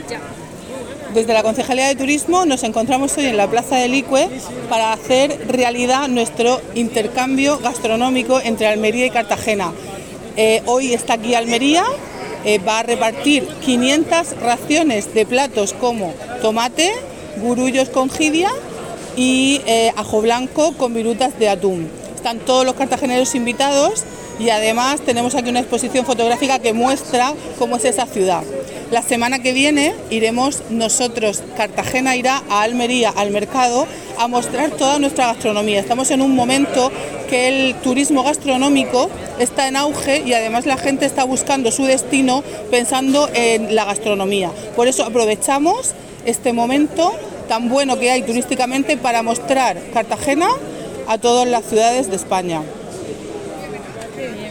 Desde la Concejalía de Turismo nos encontramos hoy en la Plaza del Icue para hacer realidad nuestro intercambio gastronómico entre Almería y Cartagena. Hoy está aquí Almería, va a repartir 500 raciones de platos como tomate, gurullos con jibia y ajo blanco con virutas de atún. Están todos los cartageneros invitados y además tenemos aquí una exposición fotográfica que muestra cómo es esa ciudad. La semana que viene iremos nosotros, Cartagena irá a Almería, al mercado, a mostrar toda nuestra gastronomía. Estamos en un momento que el turismo gastronómico está en auge y además la gente está buscando su destino pensando en la gastronomía. Por eso aprovechamos este momento tan bueno que hay turísticamente para mostrar Cartagena a todas las ciudades de España.